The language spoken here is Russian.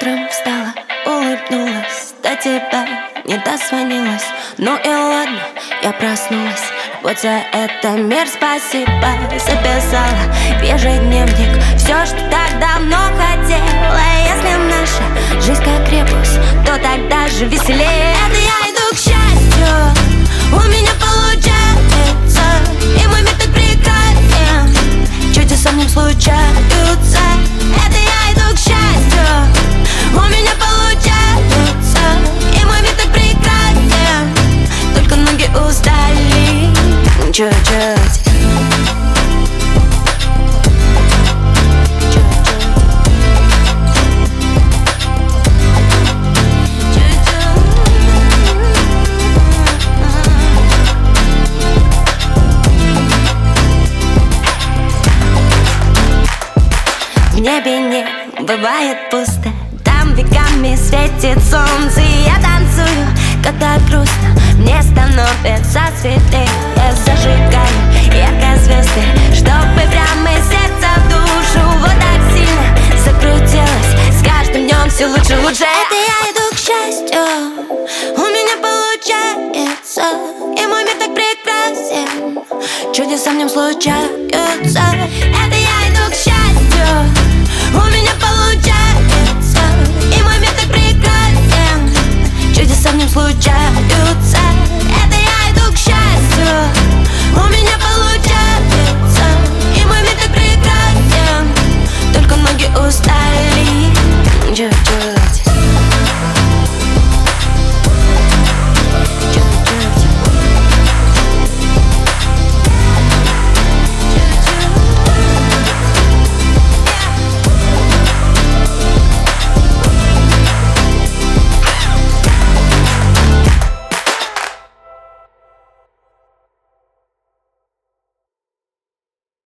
Утром встала, улыбнулась, до тебя не дозвонилась. Ну и ладно, я проснулась. Вот за это мир спасибо. Записала в ежедневник все, что так давно хотела. Если наша жизнь как ребус, то тогда же веселее. Это я иду к счастью, у меня получается, и мой мир так прекрасен, чудеса в нем случаются. Это я иду к счастью, у меня получается, и мой мир так прекрасен, только ноги устали чуть-чуть. В небе не бывает пусто, там веками светит солнце. И я танцую, когда грустно, мне становится светлее. Я зажигаю яркие звезды, чтобы прямо из сердца в душу. Вот так сильно закрутилось, с каждым днем все лучше, лучше. Это я иду к счастью, у меня получается, и мой мир так прекрасен, чудеса в нем случаются.